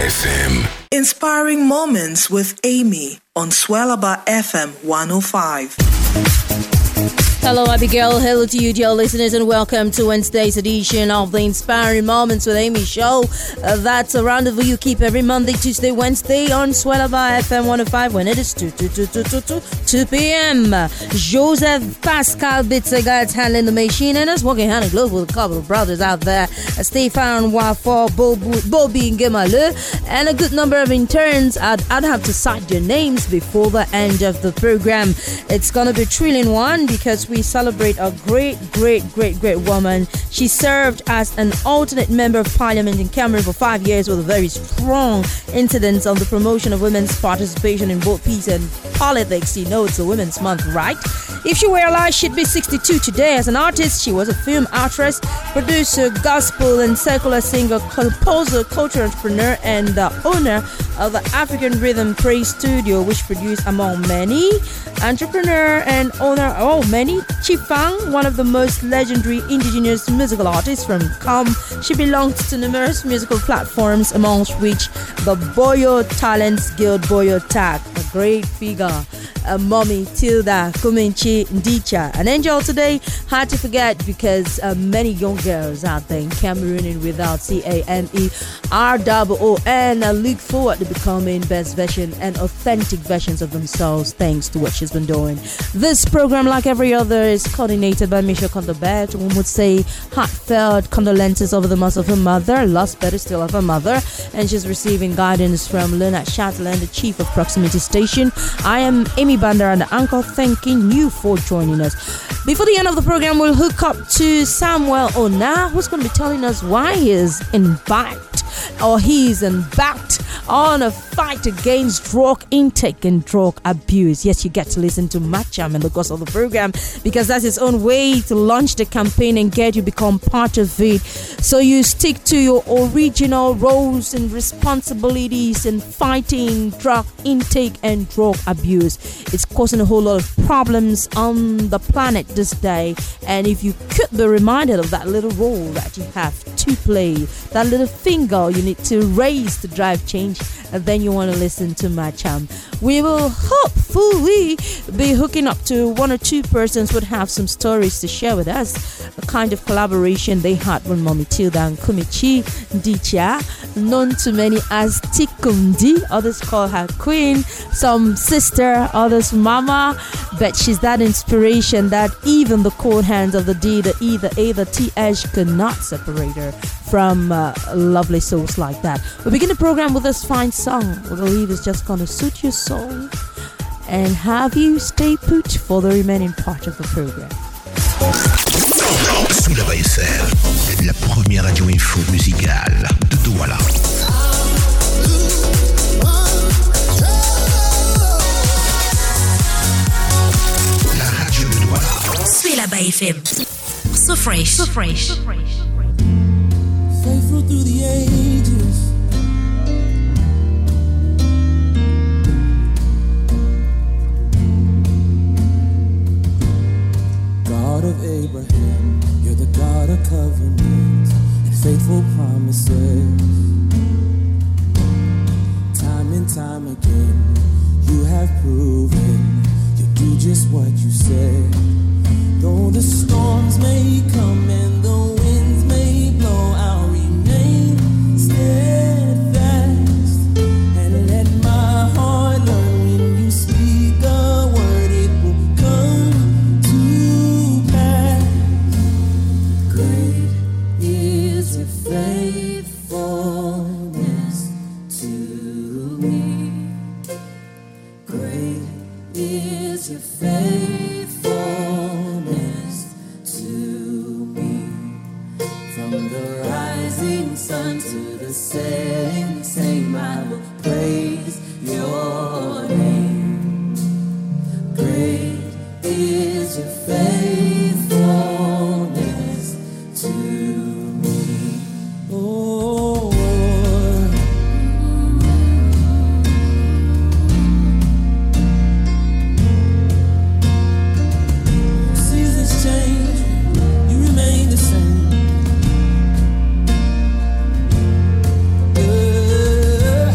FM. Inspiring Moments with Amy on Swellaba FM 105. Hello, Abigail. Hello to you, dear listeners, and welcome to Wednesday's edition of the Inspiring Moments with Amy show. That's a rendezvous you keep every Monday, Tuesday, Wednesday on Swellaba FM 105 when it is 2 p.m. Joseph Pascal Bitzegat's handling the machine and us working hand in glove with a couple of brothers out there. Stefan Wafor, Bobby Ngemalu, and a good number of interns. I'd have to cite their names before the end of the program. It's going to be a thrilling one because we celebrate a great woman. She served as an alternate member of parliament in Cameroon for 5 years with a very strong incidence on the promotion of women's participation in both peace and politics. You know it's a Women's Month, right? If she were alive, she'd be 62 today. As an artist, she was a film actress, producer, gospel and secular singer, composer, cultural entrepreneur, and the owner of the African Rhythm Praise Studio, which produced among many entrepreneur and owner many Chifang, one of the most legendary indigenous musical artists from Kam. She belongs to numerous musical platforms, amongst which the Boyo Talents Guild Boyo Tag, a great figure. Mommy Tilda Kuminchi Ndicha, an angel today, hard to forget because many young girls out there in Cameroon and without CAMEROON look forward to becoming best version and authentic versions of themselves thanks to what she's been doing. This program, like every other, is coordinated by Michelle Condobert. One would say heartfelt condolences over the loss of her mother, lost better still of her mother, and she's receiving guidance from Leonard Chatelain, the chief of Proximity Station. I am Amy Bandar and the Uncle, thanking you for joining us. Before the end of the program, we'll hook up to Samuel Ona, who's going to be telling us why he's embarked on a fight against drug intake and drug abuse. Yes, you get to listen to Macham in the course of the program because that's his own way to launch the campaign and get you become part of it. So you stick to your original roles and responsibilities in fighting drug intake and drug abuse. It's causing a whole lot of problems on the planet this day. And if you could be reminded of that little role that you have to play, that little finger you need to raise to drive change, then you want to listen to Macham. We will hopefully be hooking up to one or two persons who would have some stories to share with us. A kind of collaboration they had with Mommy Tilda and Kumichi Ndicha, known to many as Tikundi. Others call her Queen, some sister, others Mama. But she's that inspiration that even the cold hands of the D, the E, the A, the TH could not separate her from lovely souls like that. We begin the program with this fine song. We believe it's just going to suit your soul and have you stay put for the remaining part of the program. Swellaba FM, la première radio info musicale de Douala. La radio de Douala. Swellaba FM. So fresh. So fresh. So fresh. Faithful through the ages, God of Abraham, you're the God of covenants and faithful promises. Time and time again, you have proven you do just what you said. Though the storms may come and the winds may blow, I'll remain steadfast and let my heart learn when you speak a word, it will come to pass. Great is your faithfulness to me. Great is your faithfulness to me. From the rising sun to the setting same, I will praise your name. Great is your faithfulness to me. Oh, seasons change, you remain the same.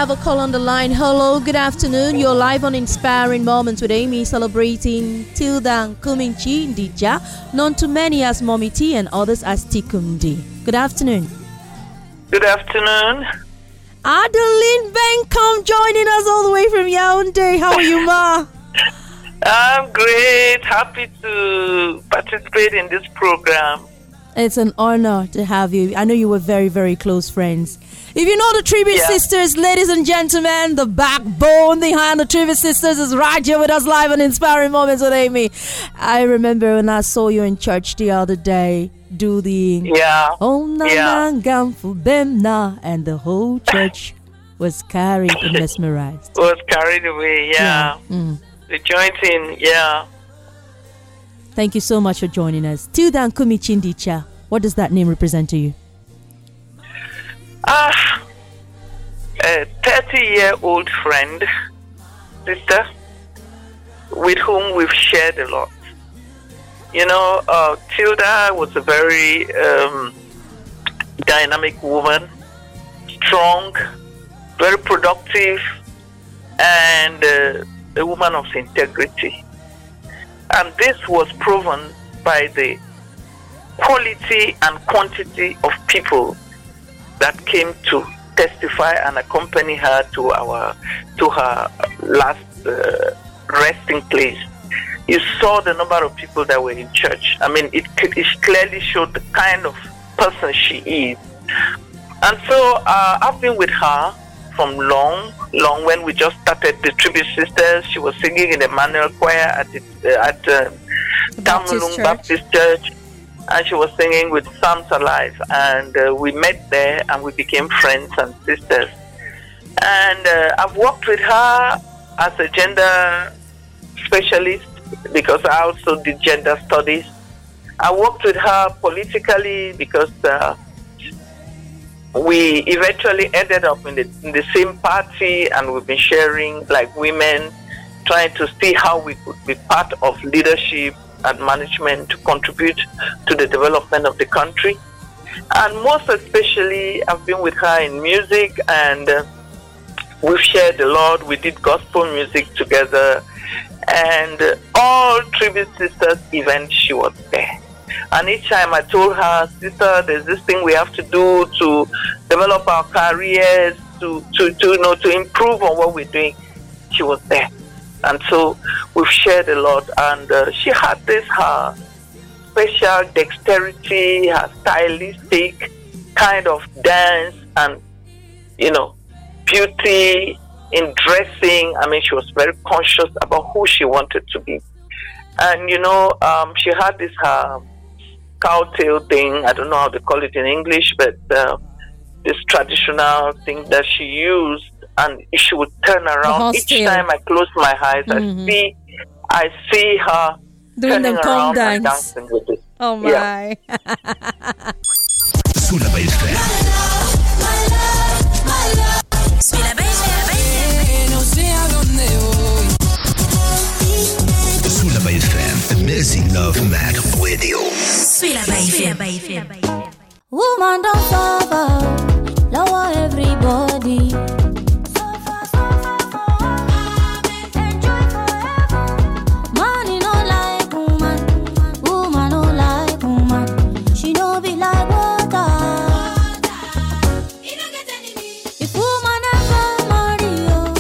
have a call on the line. Hello, good afternoon. You're live on Inspiring Moments with Amy, celebrating Tilda Kuminchi Ndija, known to many as Mommy T and others as Tikumdi. Good afternoon. Good afternoon. Adeline Benkom joining us all the way from Yaoundé. How are you, Ma? I'm great. Happy to participate in this program. It's an honor to have you. I know you were very, very close friends. If you know the Tribute Sisters, ladies and gentlemen, the backbone behind the Tribute Sisters is right here with us live on Inspiring Moments with Amy. I remember when I saw you in church the other day do the Om Namangam Fubemna, and the whole church was carried and mesmerized. Was carried away, The jointing, Thank you so much for joining us. Tilda Kuminchi Ndija, what does that name represent to you? A 30-year-old friend, sister, with whom we've shared a lot. You know, Tilda was a very dynamic woman, strong, very productive, and a woman of integrity. And this was proven by the quality and quantity of people that came to testify and accompany her to her last resting place. You saw the number of people that were in church. I mean, it clearly showed the kind of person she is. And so I've been with her from long when we just started the Tribute Sisters. She was singing in the Manuel Choir at Tamalung Baptist Church, and she was singing with Psalms Alive, and we met there and we became friends and sisters. And I've worked with her as a gender specialist because I also did gender studies. I worked with her politically because we eventually ended up in the same party, and we've been sharing like women, trying to see how we could be part of leadership and management to contribute to the development of the country. And most especially, I've been with her in music, and we've shared a lot. We did gospel music together, and all Tribute Sisters events, she was there. And each time I told her, sister, there's this thing we have to do to develop our careers, to improve on what we're doing. She was there. And so we've shared a lot. And she had this, her special dexterity, her stylistic kind of dance and, beauty in dressing. I mean, she was very conscious about who she wanted to be. And, she had this, her cowtail thing, I don't know how to call it in English, but this traditional thing that she used, and she would turn around. Each time I close my eyes, I see her doing turning the around dance. and dancing with it. Oh my. Soulaba FM. Soulaba FM, Amazing Love Mag Radio. Soulaba FM. Woman don't suffer, lower everybody. Money no like woman, woman no like woman. She no be like water. If woman ever marry you,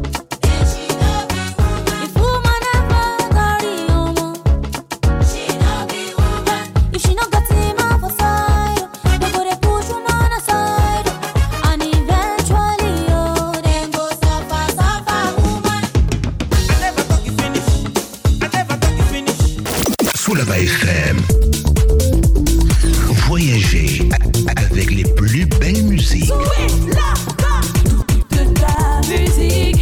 if woman ever carry you, she no be woman. If she no got him off a side, they go dey push woman aside, and eventually then go suffer woman. I never talk you finish. Soulaba FM. Voyager avec les plus belles musiques. De la musique.